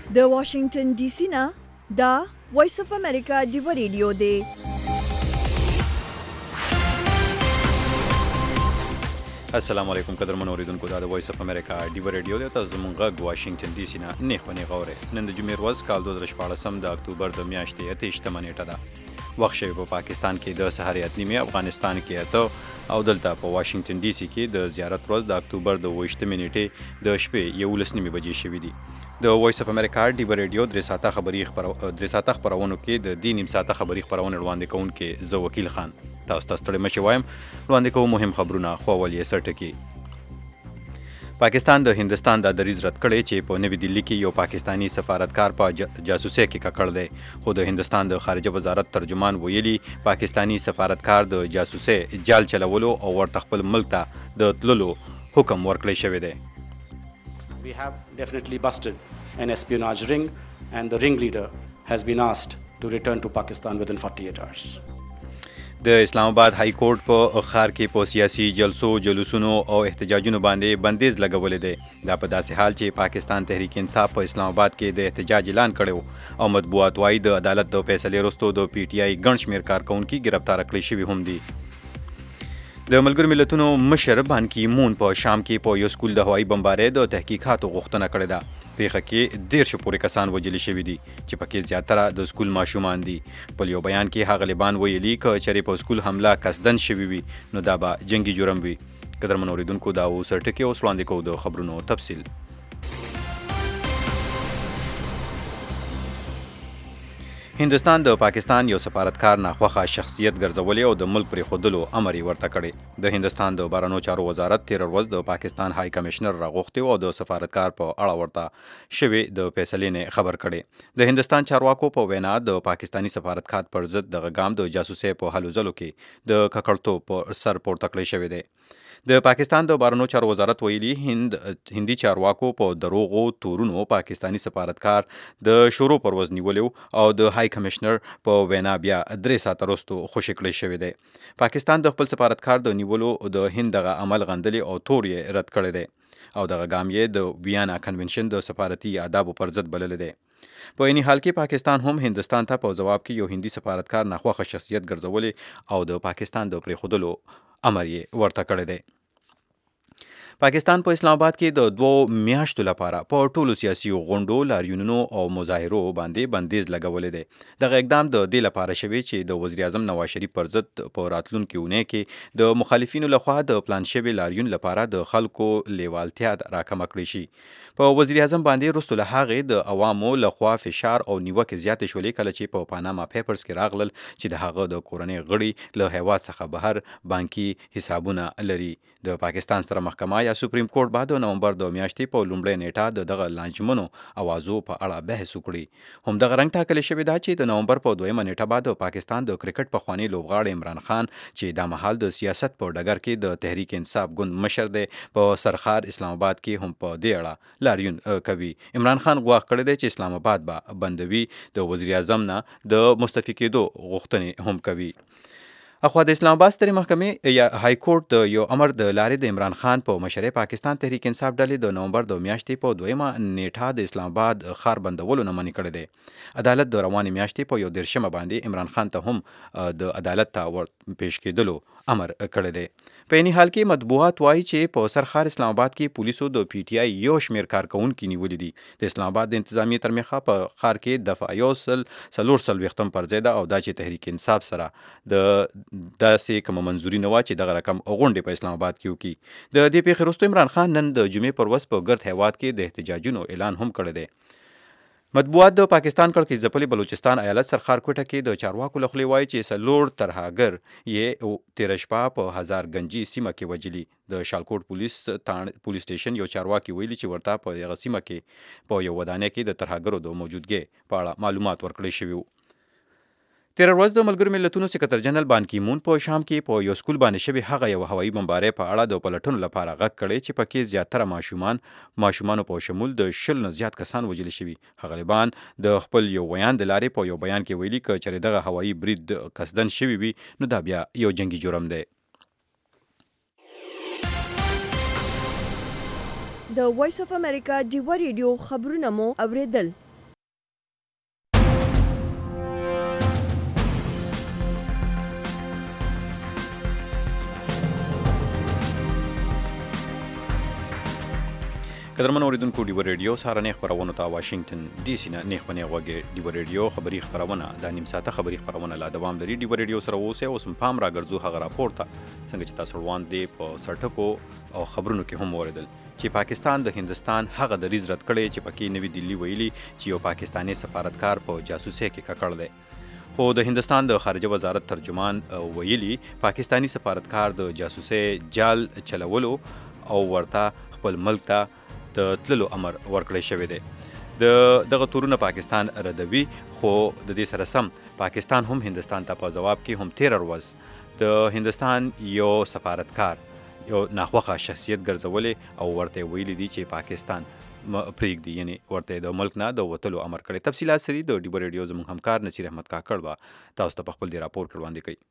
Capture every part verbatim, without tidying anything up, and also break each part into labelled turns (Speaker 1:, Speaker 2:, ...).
Speaker 1: د واشنگټن ډي سي نه دا وایس اف امریکا ډیو ریډیو دی.
Speaker 2: السلام علیکم قدرمن اوریدونکو، دا د وایس اف امریکا ډیو ریډیو دی. تاسو زموږ غږ واشنگټن ډي سي نه نیخ ونې غوره. نن د جمعې ورځ کال دوه زره شپاړسم د اکتوبر د میاشتې اته ویشتمه نیټه ده. وخت شوی په پاکستان کې د سهار اته نیمې، افغانستان کې اته او دلته په واشنگټن ډي سي کې د زیارت ورځ د اکتوبر د اوه ویشتمې نیټې د شپې یولس نیمې بجې شوي دي. د وایس اف امریکا ډیو ریډیو درې ساعته خبري خبرو درې ساعته خبرونو کې د دې نیم ساعته خبري خبرونه وړاندې کوونکې زه وکیل خان تاسو ته ستړي مشي وایم. وړاندې کوم مهم خبرونه خو ولې سرټکی. پاکستان د هندستان د دریز رد کړي چې په نوی دلی کې یو پاکستانی سفارتکار په جاسوسي کې ککړ دی، خو د هندستان د خارجه وزارت ترجمان ویلي پاکستانی سفارتکار د جاسوسي جال چلولو او ورته خپل ملک ته د تللو حکم ورکړی شوی دی.
Speaker 3: We have definitely busted an espionage ring and the ringleader has been asked to return to Pakistan within forty-eight hours.
Speaker 2: د اسلام آباد های کورټ په ښار کې په سیاسي جلسو جلوسونو او احتجاجونو باندې بندیز لګولې دی. دا په داسې حال چې پاکستان تحریک انصاف په اسلام آباد کې د احتجاج اعلان کړی او مطبوعات وایي د عدالت د فیصلې وروسته د پی ټی آی ګڼ شمېر کارکونکي ګرفتار کړي شوي هم دي. د ملګرو ملتونو مشر بان کی مون په شام کې په یو سکول د هوایي بمبارۍ د تحقیقاتو غوښتنه کړې ده. پیښه کې دیرشو پورې کسان وژلي شوي دي چې پکې زیاتره د سکول ماشومان دي. په یو بیان کې هغه لیبان ویلي که چېرې په سکول حمله قصدن شوي وي نو دا به جنګي جرم وي. قدرمن اورېدونکو، دا اوس ټکي اوس وړاندې کوو د خبرونو تفصیل. هندوستان د پاکستان یو سفارتکار ناخوښه شخصیت ګرځولې او د ملک پرېښودلو امر یې ورته کړی. د هندوستان د بهرنیو چارو وزارت تېره ورځ د پاکستان های کمشنر راغوښتي او د سفارتکار په اړه ورته شوې د فیصلې نه خبر کړی. د هندوستان چارواکو په وینا د پاکستانی سفارتکار پر ضد دغه ګام د جاسوسۍ په هلو ځلو کې د ککړتوب په سر پورته کړی شوی دی. د پاکستان د بهرنیو چارو وزارت ویلي هند هندي چارواکو په دروغو تورونو پاکستانی سفارتکار د شروع پر ورځ نیولی او د های کمشنر په وینا بیا درې ساعته وروسته خوشي کړی شوی دی. پاکستان د خپل سفارتکار د نیولو د هند دغه عمل غندلی او تور یې رد کړی دی او دغه ګام یې د ویانا کنونشن د سفارتي آدابو پر ضد بللی دی. په عیني حال کې پاکستان هم هندوستان ته په جواب کې یو هندي سفارتکار ناخوښه شخصیت ګرځولې او د پاکستان د پرېښودلو امر یې ورته کړی دی. پاکستان په اسلام آباد کې د دوو میاشتو لپاره په ټولو سیاسي غونډو، لاریونونو او مظاهرو باندې بندیز لګولی دی. دغه اقدام د دې لپاره شوی چې د وزیر اعظم نواز شریف پر ضد په راتلونکي اونۍ کې د مخالفینو لخوا د پلان شوي لاریون لپاره د خلکو لیوالتیا راکمه کړې شي. په وزیر اعظم باندې وروسته له هغې د عوامو لخوا فشار او نیوکې زیاتې شولې کله چې په پاناما پیپرز کې راغلل چې د هغه د کورنۍ غړي له هیواد څخه بهر بانکي حسابونه لري. د پاکستان ستره محکمه یا سپریم کورټ بعد د نومبر د میاشتې په لومړۍ نیټه د دغه لانجمنو اوازو په اړه بحث وکړي. همدغه رنګ ټاکلی شوې ده چې د نومبر په دویمه نیټه بعد د پاکستان د کرکټ پخوانی لوبغاړی عمران خان چې دا مهال د سیاست په ډګر کې د تحریک انصاف ګوند مشر دی په سرخار اسلام آباد کې هم په دې اړه لاریون کوي. عمران خان غواړي کړی دی چې اسلام آباد به بندوي، د وزیر اعظم نه د مستعفي کېدو غوښتنې هم کوي. اخوا د اسلام آباد سترې محکمې یا های کورټ د یو امر د لارې د عمران خان په مشرۍ پاکستان تحریک انصاف ډلې د نومبر د میاشتې په دویمه نیټه د اسلام آباد ښار بندولو نه منع کړی دی. عدالت د روانې میاشتې په یو دېرشمه باندې عمران خان ته هم د عدالت ته ور پیش کېدلو امر کړی دی. په عیني حال کې مطبوعات وایي چې په سرخار اسلام آباد کې پولیسو د پی ټی آی یو شمېر کارکونکي نیولي دي. د اسلام آباد د انتظامیې تر مخه په ښار کې دفعه یو سل څلور څلوېښتم پر ځای ده او دا چې تحریک انصاف سره د داسې کومه منظوري نه وه چې دغه رقم غونډې په اسلام آباد کې وکړي. د دې پیښې وروسته عمران خان نن د جمعې پر ورځ په ګرد هیواد کې د احتجاجونو اعلان هم کړی دی. مطبوعات د پاکستان کړکۍ ځپلي بلوچستان ایالت سرخار کوټه کې د چارواکو له خولې وایي چې څلور ترهګر یې تېره شپه په هزار گنجي سیمه کې وژلي. د شالکوټ پولیس پولیس سټیشن یو چارواکي ویلي چې ورته په هغه سیمه کې په یو ودانۍ کې د ترهګرو د موجودګۍ په اړه معلومات ورکړی شوي وو. تېره ورځ د ملګرو ملتونو سکرتر جنرال بان کی مون په شام کې په یو سکول باندې شوي هغه یو هوایي بمبارۍ په اړه د پلټنو لپاره غږ کړی چې پکې زیاتره ماشومان ماشومانو په شمول د شل نه زیات کسان وژلي شوي. غالبان د خپل یو بیان د لارې په یو بیان کې ویلي که چېرې دغه هوایي برید قصدن شوي وي نو دا بیا یو جنګي جرم دی.
Speaker 1: د وایس اف امریکا ډیو ریډیو خبرونه مو اوریدل.
Speaker 2: قدرمن اوریدونکو ډیو ریډیو سارنې خبرونه تا واشنگټن ډي سي نه نه خبرونه وګړي ډیو ریډیو خبري خبرونه د نیم ساعته خبري خبرونه لا دوام لري ډیو ریډیو سره اوسه اوس پام راګرځو هغه راپورته څنګه چې تاسو روان دي په سرټکو او خبرونو کې هم اوریدل چې پاکستان د هندستان هغه د ریز رد کړي چې پکې نوی دلی ویلي چې یو پاکستانی سفارتکار په جاسوسي کې ککړ دی خو د هندستان د خارجه وزارت ترجمان ویلي پاکستانی سفارتکار د جاسوسي جال چلولو او ورته خپل ملک ته د تللو امر ورکړی شوی دی د دغه تورونه پاکستان ردوي خو د دې سره سم پاکستان هم هندستان ته په جواب کې هم تیر ورځ د هندستان یو سفارتکار یو ناخوښه شخصیت ګرځولې او ورته ویلي دي چې پاکستان پریږدي یعنی ورته د ملک نه د وتلو امر کړی. تفصیلات سری د ډیو ریډیو زموږ همکار نصیر احمد کاکړ به تاسو ته خپل دی راپور کړوندې کوي.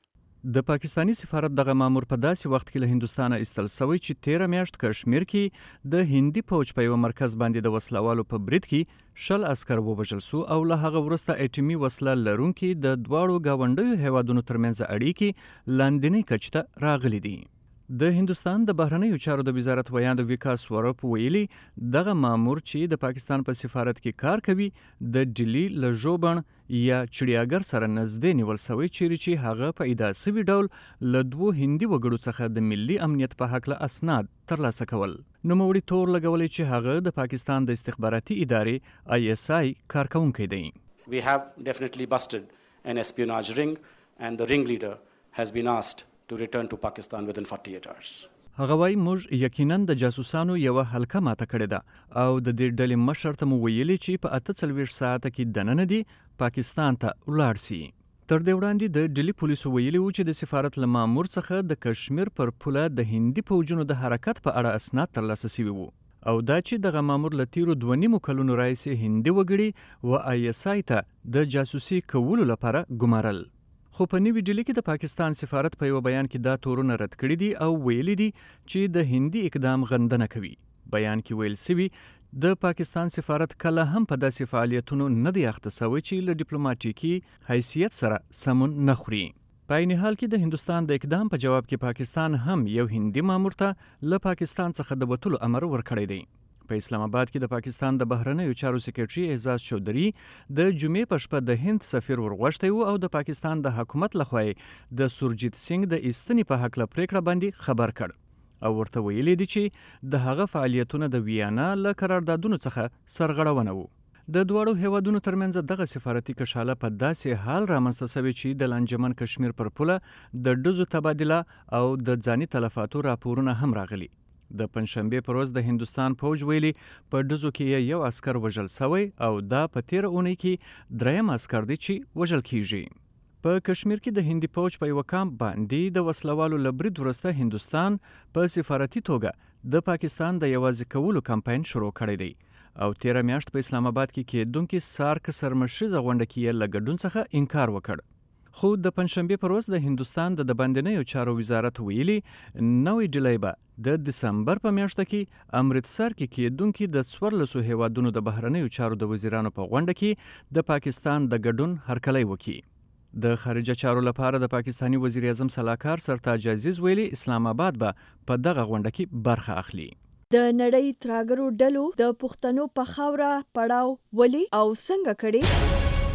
Speaker 4: د پاکستانی سفارت دغه مامور په داسې وخت کې له هندستانه ایستل سوی چې تیره میاشت کشمیر کې د هندي فوج په یو مرکز باندې د وسلوالو په برید کې شل عسکر ووژل سو او له هغه وروسته اټومي وسله لرونکي د دواړو ګاونډیو هیوادونو ترمنځ اړیکې لاندنۍ کچې ته راغلي دي. د هندستان د بهرنیو چارو د وزارت ویاند وکاس سوروپ ویلي دغه مامور چې د پاکستان په سفارت کې کار کوي د ډیلی له ژوبڼ یا چړیاګر سره نږدې نیول سوی چیرې چې هغه په ادعا سوي ډول له دوو هندي وګړو څخه د ملي امنیت په هکله اسناد ترلاسه کول. نوموړي تور لګولی چې هغه د پاکستان د استخباراتي ادارې آی اس آی کارکونکی دی.
Speaker 3: We have definitely busted an espionage ring and the ringleader has been asked to return to Pakistan within forty-eight hours.
Speaker 4: هغه وایي موږ یقینا د جاسوسانو یوه حلقه ماته کړې ده او د دې ډلې مشر ته مو ویلي چې په اته څلوېښت ساعته کې دننه دي پاکستان ته ولاړ سي. تر دې وړاندې د ډیلی پولیسو ویلي وو چې د سفارت له مامور څخه د کشمیر پر پوله د هندي فوجونو د حرکت په اړه اسناد ترلاسه سوي وو او دا چې دغه مامور له تیرو دوه نیمو کلونو راهیسې هندي وګړي و آی اس آی ته د جاسوسي کولو لپاره ګمارل. خو په نیوی ډیلی کې د پاکستان سفارت په یو بیان کې دا تورونه رد کړي دي او ویلي دي چې د هندي اقدام غندنه کوي. بیان کې ویل سوي د پاکستان سفارت کله هم په داسې فعالیتونو نه دی اخته سوی چې له ډیپلوماټیکي حیثیت سره سمون نه خوري. په عین حال کې د هندستان د اقدام په جواب کې پاکستان هم یو هندي مامور ته له پاکستان څخه د وتلو امر ورکړی دی. په اسلام آباد کې د پاکستان د بهرنیو چارو سکرټري اعزاز چودري د جمعې په شپه د هند سفیر ورغوښتی و او د پاکستان د حکومت لخوا د سورجیت سنگ د ایستنې په هکله پریکړه باندې خبر کړ او ورته ویلي دي چې د هغه فعالیتونه د ویانا له قراردادونو څخه سرغړونه وو. د دواړو هیوادونو ترمنځ دغه سفارتي کشاله په داسې حال رامنځته سوې چې د لانجمن کشمیر پر پوله د ډزو تبادله او د ځاني تلفاتو راپورونه هم راغلي. د پنځشنبې پر ورځ د هندستان فوج ویلي په ډزو کې یو عسکر وژل سوی او دا په تیره اونۍ کې دریم عسکر دی چې وژل کیږي. په کشمیر کې د هندي فوج په یو کامپ باندې د وسلوالو له برید وروسته هندوستان په سفارتي توګه د پاکستان د یوازې کولو کمپاین شروع کړی دی او تیره میاشت په اسلام آباد کې کېدونکي سارک سرمشریزه غونډه کې یې له ګډون څخه انکار وکړ. خو د پنځشنبې پر ورځ د هندوستان د باندنیو چارو وزارت ویلي نوې ډلې به د دسمبر په میاشت کې امرتسر کې کېدونکي د څوارلسو هیوادونو د بهرنیو چارو د وزیرانو په غونډه کې د پاکستان د ګډون هرکلی وکړي. د خارجه چارو لپاره د پاکستانی وزیر اعظم سلاکار سرتاج عزیز ویلي اسلام آباد به په دغه غونډه کې برخه اخلي.
Speaker 1: د نړۍ تراګرو ډلو د پښتنو په خاوره پړاو ولي او څنګه کړي؟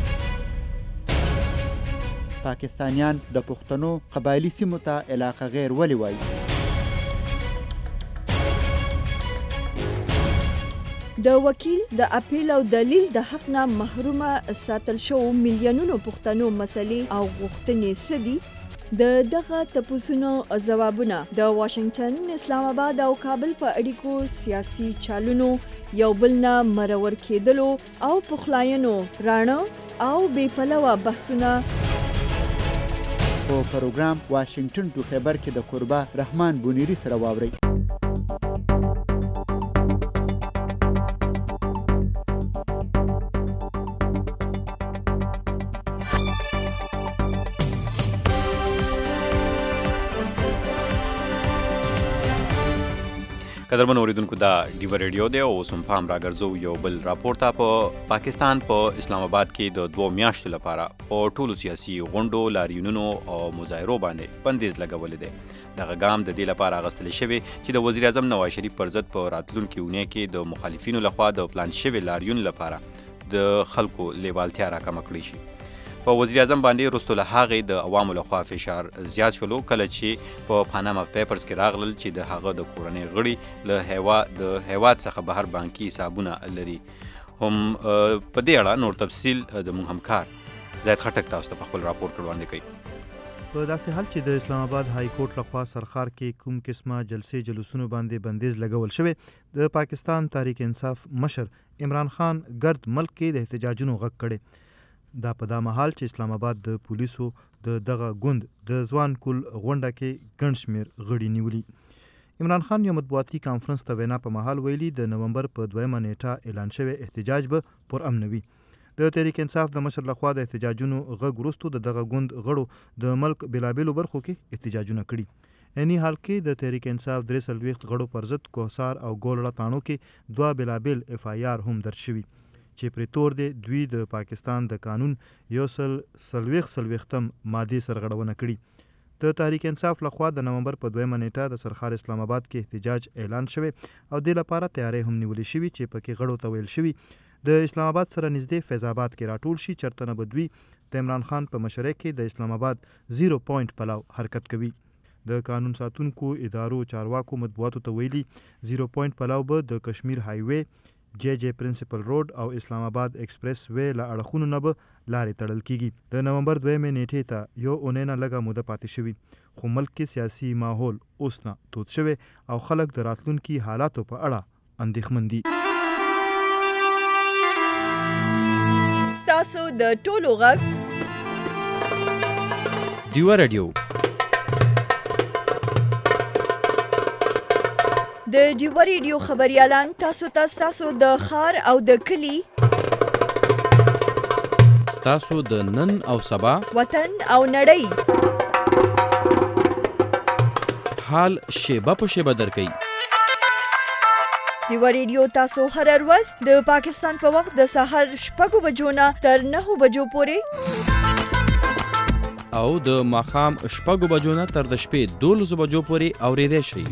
Speaker 5: پاکستانیان د پښتنو قبایلی سیمو ته علاقه غیر ولې وایي؟
Speaker 1: د وکیل د اپیل او دلیل د حق نه محرومه ساتل شو میلیونونو پښتنو مسلې او غوښتنې څه دي؟ د دغه تپوسونو ځوابونه د واشنگټن، اسلام آباد او کابل په اړیکو سیاسي چالونو یو بل نه مرور کېدلو او پخلاینو راڼه او بې پلوه بحثونه
Speaker 5: په پروګرام واشنگټن ټو خیبر کې د قربا رحمان بونیری سره واورئ.
Speaker 2: قدرمن اوریدونکو دا ډیو ریډیو دی او سم پام راګرځو یو بل راپور ته. په پاکستان په اسلام آباد کې د دوه میاشتو لپاره په ټولو سیاسي غونډو، لاریونونو او مظاهرو باندې بندیز لګولې دی. دغه ګام د دې لپاره اخیستل شوی چې د وزیر اعظم نواز شریف پر ضد په راتلونکي اونۍ کې د مخالفینو لخوا د پلان شوی لاریون لپاره د خلکو لیوالتیا راکمه کړې شي. په وزیر اعظم باندې وروسته له هغې د عوامو لخوا فشار زیات شولو کله چې په پاناما پیپرز کې راغلل چې د هغه د کورنۍ غړي له هیواد د هیواد څخه بهر بانکي حسابونه لري. هم په دې اړه نور تفصیل د موږ همکار زید خټک تاسو ته په خپل راپور کې وړاندې کوي.
Speaker 6: په داسې حال چې د اسلام آباد های کورټ لخوا سرخار کې کوم قسمه جلسې جلوسونو باندې بندیز لګول شوی، د پاکستان تحریک انصاف مشر عمران خان ګرد ملک کې د احتجاجونو غږ کړي. دا په دا مهال چې اسلام آباد د پولیسو د دغه ګوند د ځوان کول غونډه کې ګڼ شمېر غړي نیولي. عمران خان یو مطبوعاتي کانفرنس ته وینا په مهال ویلي د نومبر په دویمه نیټه اعلان شوی احتجاج به پرامن وي. د تحریک انصاف د مشر لخوا د احتجاجونو غږ وروسته د دغه ګوند غړو د ملک بېلابېلو برخو کې احتجاجونه کړي. عیني حال کې د تحریک انصاف درې څلوېښت غړو پر ضد کوهسار او ګولړه تاڼو کې دوه بېلابېل اف آی آر هم درج شوي چې پرې تور دی دوی د پاکستان د قانون یو سل څلوېښت څلوېښتم مادې سرغړونه کړي. د تحریک انصاف لخوا د نومبر په دویمه نیټه د سرخار اسلام آباد کې احتجاج اعلان شوی او دې لپاره تیاری هم نیولې شوي چې پکې غړو ته ویل شوي د اسلام آباد سره نږدې فیض آباد کې راټول شي، چېرته نه به دوی د عمران خان په مشرۍ کې د اسلام آباد زیرو پوینټ پلو حرکت کوي. د قانون ساتونکو ادارو چارواکو مطبوعاتو ته ویلي زیرو پوینټ پلو به د کشمیر های وی، جے جے پرنسپل روډ او اسلام آباد ایکسپریس وی له اړخونو نه به لارې تړل کیږي. د نومبر دویمې نیټې ته یو اونۍ نه لږه موده پاتې شوي، خو ملک کې سیاسي ماحول اوس نه تود شوی او خلک د راتلونکي حالاتو په اړه اندېښمن دي.
Speaker 1: ستاسو د ټولو غږ
Speaker 7: ډیو ریډیو
Speaker 1: د ډیو ریډیو خبريالان تاسو ته تاسو د خار او د کلی
Speaker 7: تاسو د نن او سبا
Speaker 1: وطن او نړۍ
Speaker 7: حال شیبه په شیبه درکې.
Speaker 1: ډیو ریډیو تاسو هر ورځ د پاکستان په وخت د سحر شپږو بجو نه تر نهو بجو پورې
Speaker 7: او د ماښام شپږو بجو نه تر د شپې دولسو بجو پورې اورېدای شئ.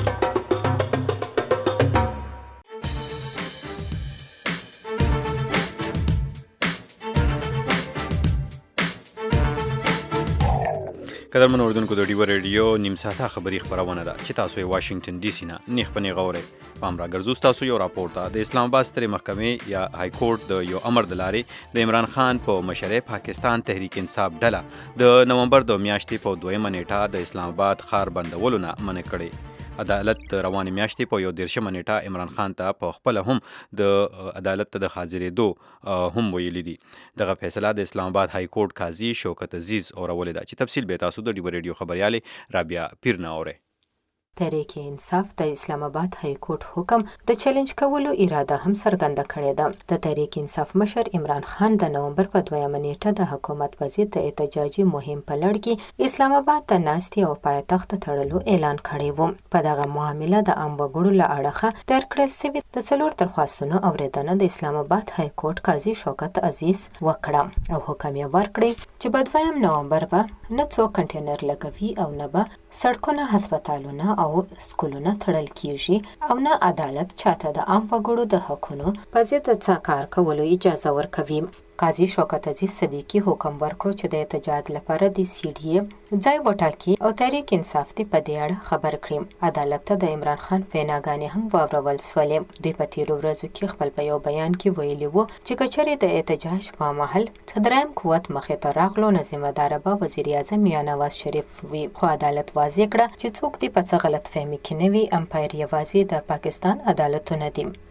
Speaker 2: قدرمن اوریدونکو د ډیو ریډیو نیم ساعته خبري خبرونه ده چې تاسو یې واشنگټن ډي سي نه نیخ پنې غوړې. پام راګرځو تاسو یو راپور ته. د اسلام آباد سترې محکمې یا های کورټ د یو امر د لارې د عمران خان په مشرۍ پاکستان تحریک انصاف ډله د نومبر د میاشتې په دویمه نیټه د اسلام آباد ښار بندولو نه منع کړی. عدالت روانې میاشتې په یو دېرشمه نیټه عمران خان ته په خپله هم د عدالت ته د حاضرېدو هم ویلي دي. دغه فیصله د اسلام آباد های کورټ قاضي شوکت عزیز اورولې ده چې تفصیل به تاسو د ډیو ریډیو خبریالې رابعه پیر نه اورئ.
Speaker 8: تحریک انصاف د اسلام آباد های کورټ حکم د چیلنج کولو اراده هم څرګنده کړې ده. د تحریک انصاف مشر عمران خان د نومبر په دویمه نیټه د حکومت په ضد د احتجاجي مهم په لړ کې اسلام آباد ته ناستې او پایتخت تړلو اعلان کړی و. په دغه معامله د عام وګړو له اړخه تر کړل سوي د څلور درخواستونو اورېدنه د اسلام آباد های کورټ قاضي شوکت عزیز وکړه او حکم یې ورکړی چې په دویم نومبر به نه څوک کنټینر لګوي او نه به سړکونه، هسپتالونه او سکولونه تړل کیږي او نه عدالت چاته د عام وګړو د حقونو په ضد څه کار کولو اجازه ورکوي. قاضي شوکت عزیز صدیقي حکم ورکړو چې د احتجاج لپاره د سی ډي ای ځای وټاکي او تحریک انصاف ته په دې اړه خبر کړي. عدالت ته د عمران خان ویناګانې هم واورول سولې. دوی په تیرو ورځو کې خپل په یو بیان کې ویلي وو چې کچرې د احتجاج په مهال صدراعظم قوت مخې ته راغلو نه ذمه دار به وزیر اعظم یا نواز شریف وي، خو عدالت واضح کړه چې څوک دې په څه غلط فهمي کې نه وي. امپایر یوازې د پاکستان عدالتونه دي.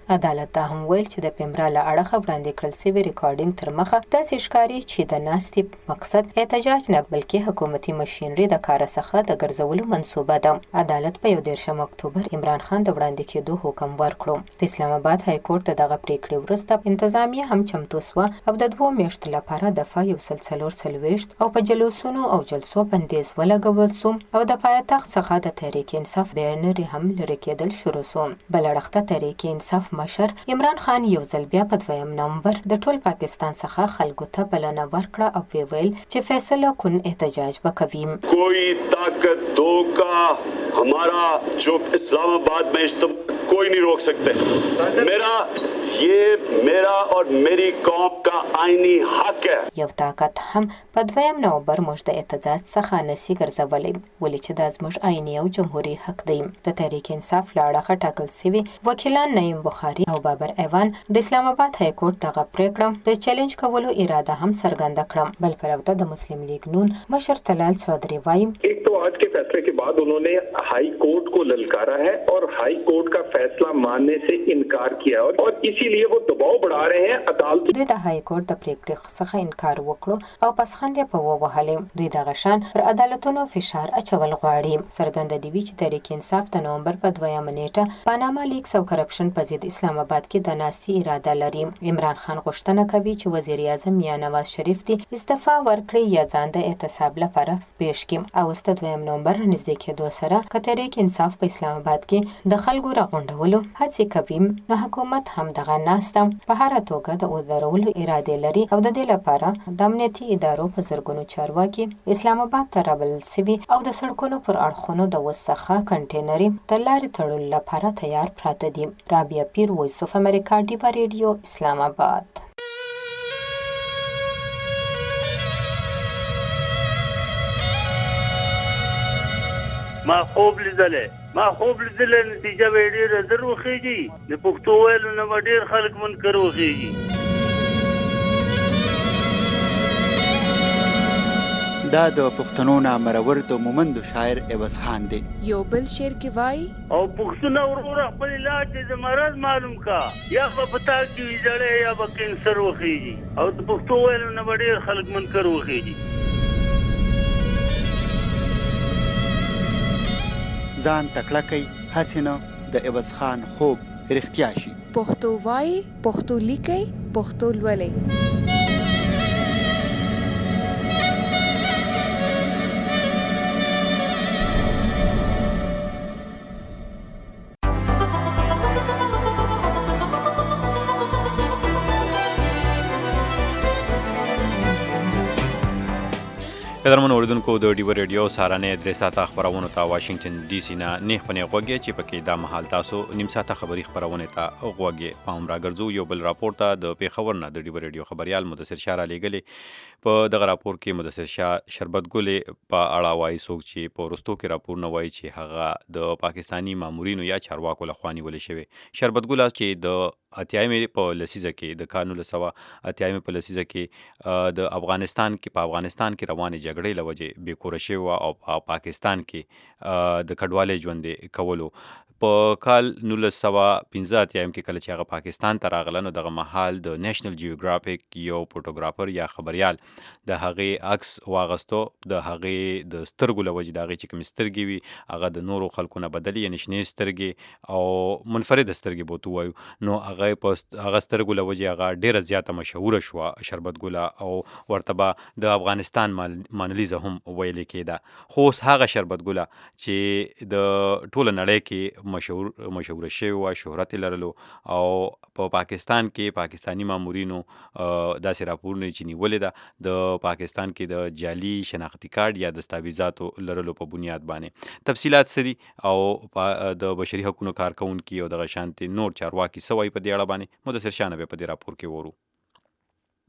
Speaker 8: عدالت ته هم ویل چې د پیمرا له اړخه وړاندې کړل سوي ریکارډینګ تر مخه داسې ښکاري چې د ناستې مقصد احتجاج نه بلکې حکومتي ماشینري د کار څخه د ګرځولو منصوبه ده. عدالت په یو دېرشم اکتوبر عمران خان د وړاندې کېدو حکم ورکړو. د اسلام آباد های کورټ د دغه پریکړې وروسته انتظامیه هم چمتو سوه او د دوو میاشتو لپاره دفعه یو سل څلور څلوېښت او په جلوسونو او جلسو بندیز ولګول سو او د پایتخت څخه د تحریک انصاف بینري هم لرې کېدل شروع سو. بل اړخته تحریک انصاف مشر عمران خان یو ځل بیا په دویم نومبر د ټول پاکستان څخه خلکو ته بلنه ورکړه او وی ویل چې فیصله کن احتجاج وکوي.
Speaker 9: کوئی طاقت دو کا ہمارا جو اسلام آباد میں کوئی نہیں روک سکتے. میرا یہ میرا اور میری قوم کا آئینی حق ہے.
Speaker 8: یو طاقت هم په دویم نومبر موږ د احتجاج څخه نسی ګرځولی ولې چې دا زموږ آئیني او جمهوري حق دی. د تحریک انصاف له اړخه ټاکل سوي وکیلان نعیم بخاري او بابر ایوان د اسلام آباد های کورټ دغه پریکړه د چیلنج کولو اراده هم څرګنده کړه. بل پلوته د مسلم لیگ نون مشر طلال چودھری وایي
Speaker 10: ایک تو آج کے فیصلے کے بعد انہوں نے ہائی کورٹ کو للکارا ہے اور ہائی کورٹ کا فیصلہ ماننے سے انکار کیا اور اسی لیے وہ دباؤ بڑھا رہے ہیں عدالت.
Speaker 8: دوی د هائی کورټ د پریکړې څخه انکار وکړو او پسخند په ووهلې. دوی دغه شان پر عدالتونو فشار اچول غواړي. څرګنده دی چې تحریک انصاف د نومبر په دویمه نیټه پاناما لیکس او کرپشن په ضد اسلام آباد کې د ناستې اراده لري. عمران خان غوښتنه کوي چې وزیر اعظم یا نواز شریف دی استعفا ورکړي یا ځان د احتساب لپاره پیش کړي. او د دویم نومبر نږدې کېدو سره که تحریک انصاف په اسلام آباد کې د خلکو راغونډولو هڅې کوي نو حکومت هم دغه ناسته په هره توګه د ودرولو اراده لري او د دې لپاره د امنیتي ادارو په زرګونو چارواکي اسلام آباد ته رابلل سوي او د سړکونو پر اړخونو د وسخه کنټینري د لارې تړلو لپاره تیار پراته دي. رابعه پیر، وایس اف امریکا، ډیوا ریډیو، اسلام آباد.
Speaker 11: ما خوب لیدلې ما خوب لیدلې نتیجه به ډېره زر وخېږي. د پښتو ویلو نه به ډېر خلک منکر وخېږي.
Speaker 5: دا د پښتنو نامرور د مومندو شاعر عوض خان دی.
Speaker 12: یو بل شعر کې وایي
Speaker 11: او پښتونه وروره خپل علاج د مرض معلوم کا یا به پتا کې ویجړې یا به کینسر وخېږي او د پښتو ویلو نه به ډېر خلک منکر وخېږي.
Speaker 5: ځان تکړه کوي هسې نه د عوض خان خوب رښتیا شي.
Speaker 12: پښتو وایي، پښتو لیکئ، پښتو لولئ.
Speaker 2: قدرمن اوریدونکو د ډیو ریډیو سهارنۍ درې ساعته خبرونو ته واشنگټن ډي سي نه نیغ په نیغ غوږی چې پکې دا مهال تاسو نیم ساعته خبري خبرونه ته غوږی پام راګرځو. یو بل راپور ته د پیښور نه د ډیو ریډیو خبريال مدثر شاه را لېږلې. په دغه راپور کې مدثر شاه شربت ګلې په اړه وایي څوک چې په وروستو کې راپور نه وایي چې هغه د پاکستاني مامورینو یا چارواکو لخوا نیولې شوی. شربت ګله چې د اتیایمې په لسیزه کې د کال نولس سوه اتیایمې په لسیزه کې د افغانستان کې په افغانستان کې روانې جګړې له وجې بېکوره شوې وه او په پاکستان کې د کډوالۍ ژوند کولو. په کال نولس سوه پنځه اتیایم کې کله چې هغه پاکستان ته راغله نو دغه مهال د نیشنل جیوګرافیک یو فوټوګرافر یا خبریال د هغې عکس واغستو. د هغې د سترګو له وجې د هغې چې کومې سترګې وي هغه د نورو خلکو نه بدلې یعنې شنې سترګې او منفرده سترګې به ورته ووایو. نو هغه په هغه سترګو له وجې هغه ډېره زیاته مشهوره شوه شربت ګله او ورته به د افغانستان مانلیزه هم ویلې کېده. خو اوس هغه شربت ګله چې د ټوله نړۍ کې مشهور مشهوره شوی وه، شهرت یې لرلو او په پاکستان کې پاکستاني مامورینو داسې راپورونه چې نیولې ده د پاکستان کې د جعلي شناختي کارت یا دستاویزاتو لرلو په بنیاد باندې. تفصیلات څه دي او د بشري حقونو کارکوونکي او دغه شانتې نور چارواکي څه وایي په دې اړه باندې مدثر شاه نه به په دې راپور کې ورو.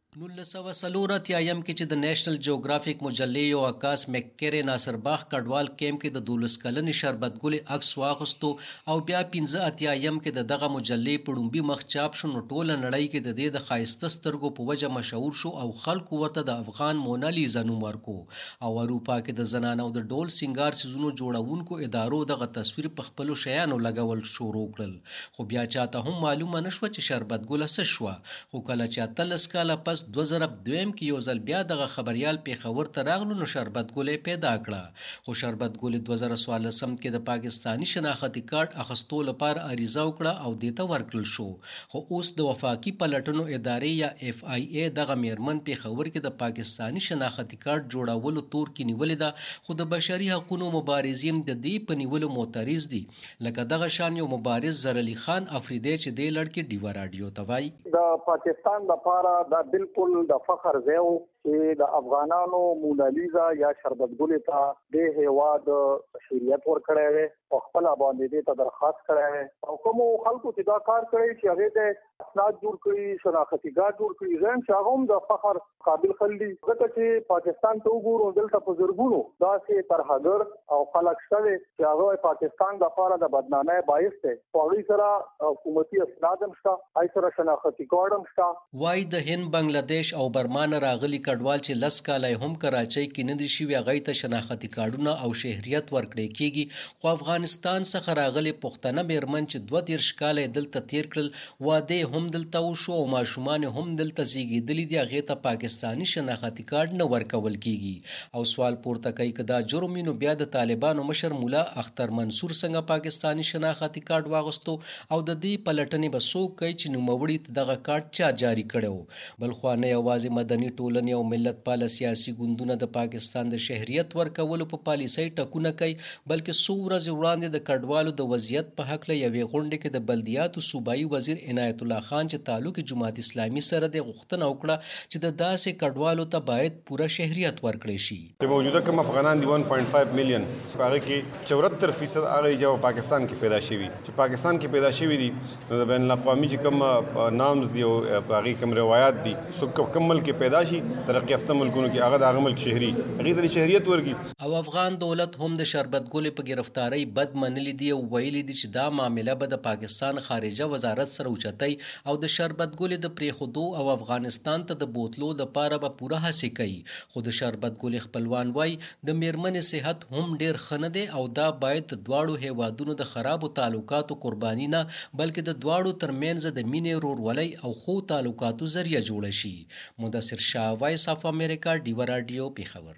Speaker 13: نولس سوه څلور اتیایم کې چې د نیشنل جیوګرافیک مجلې یو عکاس مککرې ناصر باغ کډوال کیمپ کې د دولس کلنې شربت ګلې عکس واخیستو او بیا پنځه اتیایم کې د دغه مجلې په ړومبي مخ چاپ شو، نو ټوله نړۍ کې د دې د ښایسته سترګو په وجه مشهور شو او خلکو ورته د افغان مونالیزا نوم ورکو. او اروپا کې د زنانو د ډول سینګار سیزونو جوړونکو ادارو دغه تصویر په خپلو شیانو لګول شروع کړل، خو بیا چاته هم معلومه نه شوه چې شربت ګله څه شوه. خو کله چې اتلس کاله پس دوه زره دویم کې یو ځل بیا دغه خبریال پیښور ته راغلو، نو شربت ګلې پیدا کړه. خو شربت ګلې دوه زره څوارلسم کې د پاکستاني شناختي کارت اخیستو لپاره عریضه وکړه او دې ته ورکړل شو. خو اوس د وفاقي پلټنو ادارې یا اف آی ای دغه میرمن پیښور کې د پاکستاني شناختي کارت جوړولو تور کې نیولې ده، خو د بشري حقوقو مبارزین د دې په نیولو معترض دي، لکه دغه شان یو مبارز زرعلي خان افریدی چې دې لړ کې ډیوا راډیو ته وایي.
Speaker 10: د پاکستان لپاره دا بالکل د فخر ځای و چې د افغانانو مونالیزا یا شربت ګلې ته د هیواد شریعت ورکړی دی او خپل باندې دې ته درخواست کړی دی او کومو خلکو چې دا کار کړی چې هغې ته اسناد جوړ کړي، شناختي کارت جوړ کړي، زه یم چې هغه هم د فخر قابل خل دي، ځکه چې پاکستان ته وګورو دلته په زرګونو داسې ترهګر او خلک شته دی چې هغه پاکستان لپاره د بدنامۍ باعث دی، خو هغوی سره حکومتي اسناد هم شته، هغوی سره شناختي کارت هم شته.
Speaker 13: وایي د هند، بنګلادیش او برما نه راغلي کډوال چې لس کاله هم کراچۍ کې نه دي شوي، هغوی ته شناختي کارډونه او شهریت ورکړی کېږي. خو افغانستان څخه راغلي پښتنه میرمن چې دوه دېرش کاله یې دلته تېر کړل، واده هم دلته وشو او ماشومان هم دلته زیږېدلي دي، هغې ته پاکستاني شناختي کارډ نه ورکول کېږي. او سوال پورته کوي که دا جرم وي، نو بیا د طالبانو مشر مولا اختر منصور څنګه پاکستاني شناختي کارډ واغوستو او د دې پلټنې به څوک کوي چې نوموړي ته دغه کارډ چا جاري کړی و. بل خوا نه یوازې مدني ټولنې او ملت پاله سیاسي ګوندونه د پاکستان د شهریت ورکولو په پالیسۍ ټکونه کوي، بلکې څو ورځې وړاندې د کډوالو د وضعیت په هکله یوې غونډې کې د بلدیاتو صوبایي وزیر عنایت الله خان چې تعلق جماعت اسلامي سره د غوښتنه وکړه چې د داسې کډوالو ته باید پوره شهریت ورکړی شي.
Speaker 14: چې موجوده کوم افغانان دي one point five میلیون، هغه کې چورتر فیصد هغه چې پاکستان کې پیدا شوي چې پاکستان کې پیدا شوي دي، نو د بین الاقوامي چې کوم نامز دي او هغې کوم روایات دي، څوک کوم ملک کې پیدا شي ترقي یافته ملکونو کې هغه د هغه ملک شهري هغې ته شهریت ورکړي.
Speaker 13: او افغان دولت هم د شربت ګلې په گرفتارۍ بد منلی دي او ویلي دي چې دا معامله به د پاکستان خارجه وزارت سره اوچتئ او د شربت ګلې د پرېښودو او افغانستان ته د بوتلو دپاره به پوره هڅې کوي. خو د شربت ګلې خپلوان وایي د میرمنې صحت هم ډېر ښه نه دی او دا باید د دواړو هیوادونو د خرابو تعلقاتو قرباني نه بلکې د دواړو ترمنځ د مینې، ورورولۍ او ښو تعلقاتو ذریعه جوړه شي. مدثر شاه، وایس اف امریکا، ډیوا راډیو، پیښور.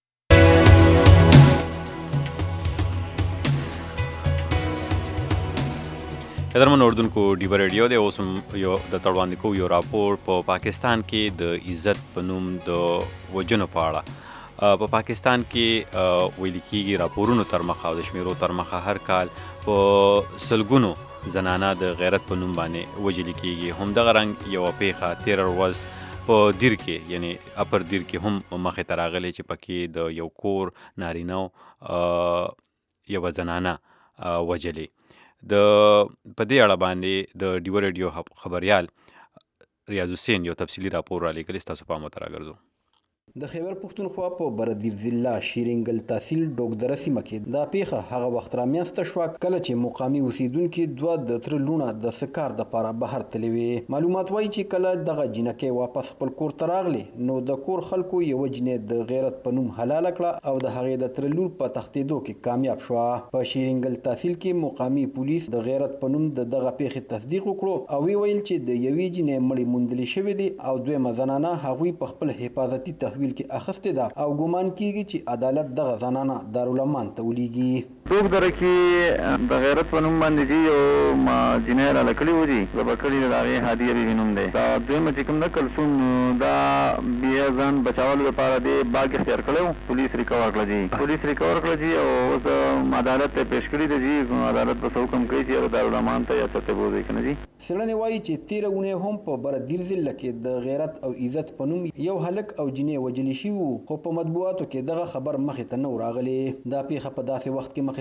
Speaker 2: قدرمن اردوونکو، ډیوا ریډیو دی. اوس هم یو د تړوندې کوو یو راپور په پاکستان کې د عزت په نوم د وژنو په اړه. په پاکستان کې ویل کېږي راپورونو تر مخه او د شمیرو تر مخه هر کال په سلګونو زنانه د غیرت په نوم باندې وژل کېږي. همدغه رنګ یوه پیښه تېره ورځ په دیر کې یعنی اپر دیر کې هم مخې ته راغلی چې پکې د یو کور نارینه یوه زنانه وژلې. د په دې اړه باندې د ډیوا ریډیو خبریال ریاض حسین یو تفصیلي راپور را لیکلی، ستاسو پام ته راګرځو.
Speaker 15: د خیبر پښتونخوا په بردیر ضلع شیرینګل تحصیل ډوګدره سیمه کې دا پیښه هغه وخت رامنځته شوه کله چې مقامي اوسیدونکي دوه د تره لوڼه د سکار دپاره بهر تللې وې. معلومات وایي چې کله دغه جینکۍ واپس خپل کور ته راغلې، نو د کور خلکو یوه جینۍ د غیرت په نوم حلاله کړه او د هغې د تره لور په تښتېدو کې کامیاب شوه. په شیرینګل تحصیل کې مقامي پولیس د غیرت په نوم د دغه پیښې تصدیق وکړو او ویې ویل چې د یوې جینۍ مړې موندلې شوې دي او دویمه زنانه هغوی په خپل حفاظتي تحویل کې اخیستې ده او ګمان کیږي چې عدالت دغه زنانه دارالمان ته ولیږي.
Speaker 16: ډوګدره کې د غیرت په نوم باندې چې یو جینۍ راله کړي و دي، ذبح کړي د هغې هادیه بیبي نوم دی. دا دویمه چې کوم ده کلثوم، دا بیا ځان بچولو لپاره دې باګ اختیار کړی و، پولیس ریکور کړه جي پولیس ریکور کړه جي او اوس عدالت ته پیش کړي دی جي. عدالت به څه حکم کوي چې دارالمان ته یا څه ته بوځي که نه جي.
Speaker 15: څېړنې وایي چې تېره اونۍ هم په بردیر ضلع کې د غیرت او عزت په نوم یو هلک او جینۍ وژلي شوي وو، خو په مطبوعاتو کې دغه خبر مخې ته نه و راغلی. دا پیښه په داسې وخت کې مخې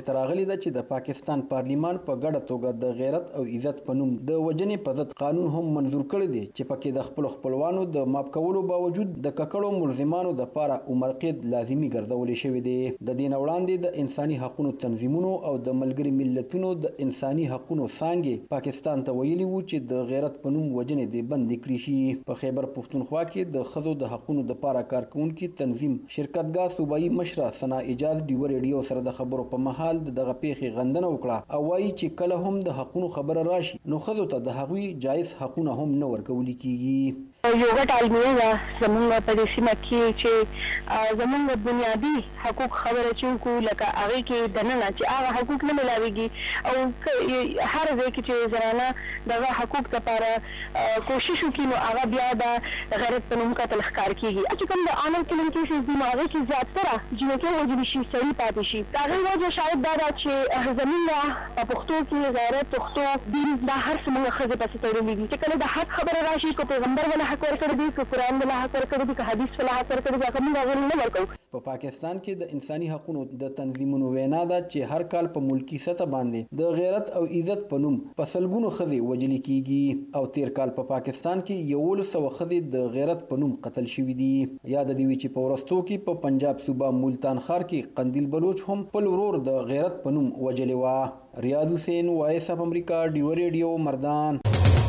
Speaker 15: مخې ته راغلې ده چې د پاکستان پارلیمان په ګډه توګه د غیرت او عزت په نوم د وجنې په ضد قانون هم منظور کړی دی چې پکې د خپل خپلوانو د ماپ کولو باوجود د ککړو ملزمانو د پاره عمر قید لازمي ګرځولې شوی دی. د دې نه وړاندې د انساني حقوقو تنظیمونو او د ملګري ملتونو د انساني حقوقو څانګې پاکستان ته ویلي وو چې د غیرت په نوم وجنې دې بند کړي شي. په خیبر پښتونخوا کې د ښځو د حقوقو د پاره کارکونکو تنظیم شرکتګاه صوبایي مشره ثنا اجاز ډیو ریډیو سره د خبرو په محل دغه پیښې غندنه وکړه او وایي چې کله هم د حقوقو خبره راشي نو ښځو ته د هغوی جایز حقوقونه هم نه ورکول کیږي.
Speaker 17: یو غټ عالمیه ده زمونږ په دې سیمه کې چې زمونږ بنیادي حقوق خبره چې کو لکه هغه کې دننه چې هغه حقوق نه ملاويږي او هر ځای کې چې زنانه دغه حقوق لپاره کوشش وکړي نو هغه بیا د غیرت په نوم قتل ښکار کیږي. چې کوم د عامل کلم کې چې هغه کې زیاتره جنکه وجود شي صحیح پاتې شي. هغه وجه شاید دا ده چې زمونږ په پښتو کې غیرت پښتو دین دا هر څه موږ خزه پاتې تړلې دي چې کله د حق خبره راشي کو پیغمبر ولا حق ورکړي دي کو قرآن ولا حق ورکړي دي کو حدیث ولا حق ورکړي دي هغه موږ غوښتل نه ورکو.
Speaker 15: په پاکستان کې د انساني حقوقو د تنظیمونو وینا ده چې هر کال په ملکی سطح باندې د غیرت او عزت په نوم په سلګونو ښځې وژل کیږي او تیر کال په پاکستان کې یولس سوه ښځې د غیرت په نوم قتل شوي دي. یاد دی چې په ورستو کې په پنجاب صوبه ملتان ښار کې قندیل بلوچ هم خپل ورور د غیرت په نوم وژلی و. ریاض حسین وایس اف امریکا ډیو ریډیو مردان.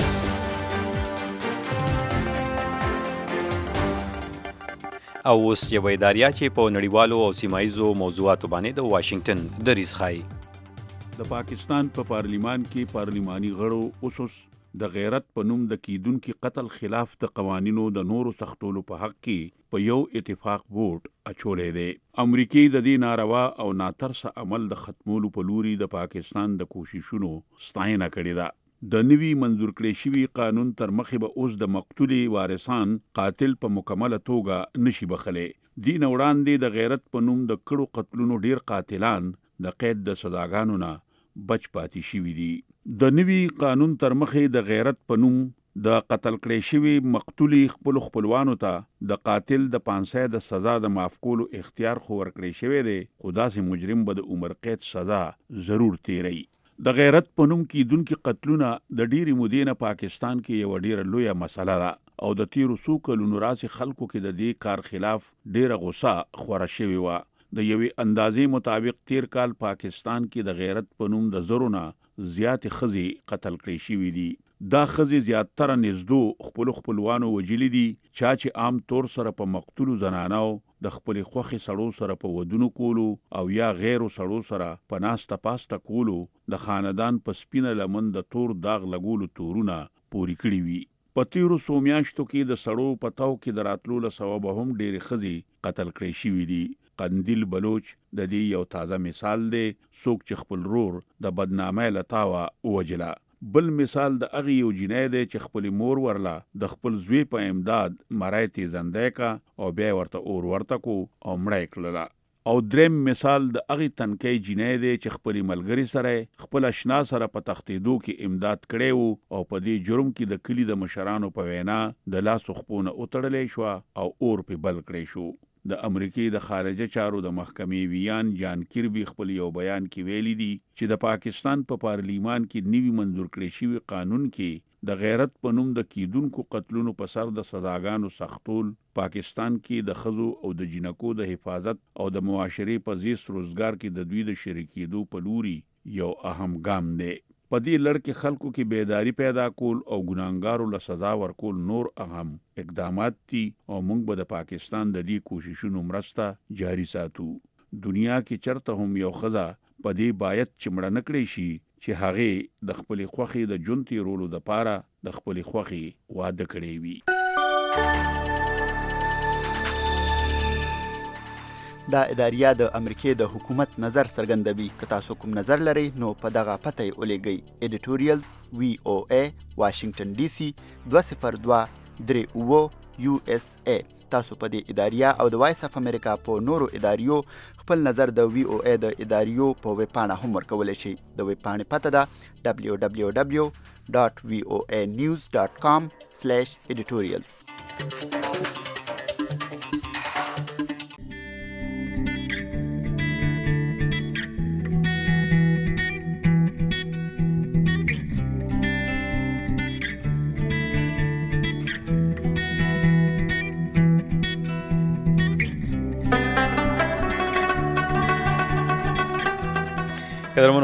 Speaker 2: او اوس یو اداریا چې په نړیوالو او سیمایزو موضوعاتو باندې د واشنگټن دریځ ښایي.
Speaker 18: د پاکستان په پارلیمان کې پارلیماني غړو اوسوس د غیرت په نوم د کیدونکو قتل خلاف د قوانینو د نورو سختولو په حق کې په یو اتفاق ووټ اچولې دی. امریکای د دې ناروا او ناترسه عمل د ختمولو په لوري د پاکستان د کوششونو ستاینه کړې ده. د نوي منظور کړی شوي قانون تر مخې به اوس د مقتولي وارثان قاتل په مکمله توګه نشي بخلی. دې نه وړاندې د غیرت په نوم د کړو قتلونو ډیر قاتلان د قید د سزاګانو نه بچ پاتې شوي دي. د نوي قانون تر مخې د غیرت په نوم د قتل کړی شوي مقتولي خپلو خپلوانو ته د قاتل د پانسۍ د سزا د معاف کولو اختیار خو ورکړی شوی دی خو داسې مجرم به د عمر قید سزا ضرور تیری. د غیرت په نوم کیدونکو قتلونه د ډیرې مودې نه پاکستان کې یوه ډیره لویه مسله ده او د تیرو څو کلونو راسې خلکو کې د دې کار خلاف ډیره غوسه خوره شوې وه. د یوې اندازې مطابق تیر کال پاکستان کې د غیرت په نوم د زرو نه زیاتې ښځې قتل کړې شوي دي. دا ښځې زیاتره نږدو خپلو خپلوانو وجلي دي چا چې عام طور سره په مقتولو زنانو د خپلې خوښې سړو سره په ودونو کولو او یا غیرو سړو سره په ناسته پاسته کولو د خاندان په سپینه لمن د تور داغ لګولو تورونه پوري کړي وي. په تیرو څو میاشتو کې د سړو په تاو کې د راتلو له سببه هم ډېرې ښځې قتل کړې شوي دي. قندیل بلوچ د دې یو تازه مثال دی، څوک چې خپل رور د بدنامۍ له تاوه ووجله. بل مثال د هغې یو جینۍ دی چې خپلې مور ورله د خپل زوی په امداد مری تیزندی کا او بیا یې ورته اور ورته کو او مړه یې کړله. او دریم مثال د هغې تنکۍ جینۍ دی چې خپلې ملګري سره خپل اشنا سره په تښتېدو کې امداد کړی و او په دې جرم کې د کلي د مشرانو په وینا د لاسو خپو نه وتړلی شوه او اور پې بل کړی شو. د امریکې د خارجه چارو د محکمې ویان جان کیربي خپل یو بیان کې ویلي دي چې د پاکستان په پا پارلیمان کې نوي منظور کړی شوي قانون کې د غیرت په نوم د کیدونکو قتلونو په سر د سزاګانو سختول پاکستان کې د ښځو او د جنکو د حفاظت او د معاشرې په زیست روزګار کې د دوی د شریکېدو په لوري یو اهم ګام دی. په دې لړ کې خلکو کې بیداری پیدا کول او ګناهګارو له سزا ورکول نور اهم اقدامات دي او موږ به د پاکستان د دې کوششونو مرسته جاري ساتو. دنیا کې چرته هم یو ښځه په دې باید چې مړه نه کړی شي چې هغې د خپلې خوښې د ژوند تېرولو دپاره د خپلې خوښې واده کړی وي.
Speaker 5: دا اداریه د امریکې د حکومت نظر څرګندوي. که تاسو کوم نظر لرئ نو په دغه پته یې ولیږئ. ایډیټوریل وی او ای واشنگټن ډي سي دوه صفر دوه درې اووه یو اس ای. تاسو په دې اداریه او د وایس اف امریکا په نورو اداریو خپل نظر د وی او ای د اداریو په ویب پاڼه هم ورکولی شئ. د ویب پاڼې پته ده دبلیو دبلیو دبلیو ډاټ وی او ای نیوز ډاټ کام سلیش ایډیټوریلز.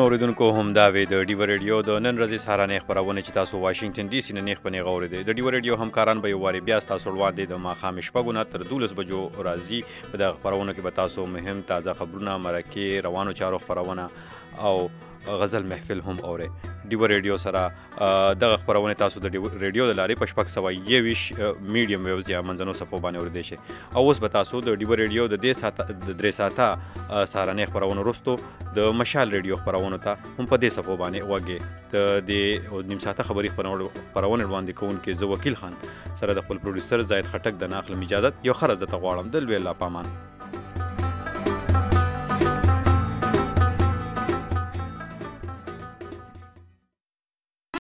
Speaker 2: اوریدونکو هم دا وی د ډیو ریډیو د نن ورځې سهارنۍ خپرونه چې تاسو واشنگټن ډي سي نه نیخ پنې غوړې د ډیو ریډیو همکاران به یو واري بیا تاسو وړاندې د ماښام شپږو نه تر دولس بجو راځي په دغه خپرونه کې به تاسو مهم تازه خبرونه مرکې روانو چارو خپرونه او غزل محفل هم اوري. ډیو ریډیو سره دغه خبرونه تاسو د ډیو ریډیو د لارې په شپږ سوه یویش میډیم ویوز یا منځنو څپو باندې اوریدلی شي. او اوس به تاسو د ډیو ریډیو د دې ساعته د درې ساعته سهارنۍ خبرونه وروستو د مشال ریډیو خبرونو ته هم په دې څپو باندې غوږې د دې نیم ساعته خبري خبرونه وړاندې کوونکي زه وکیل خان سره د خپل پروډوسر زاید خټک د ناخلم اجازت یو ښه ورځ درته غواړم. د لوی الله پامان.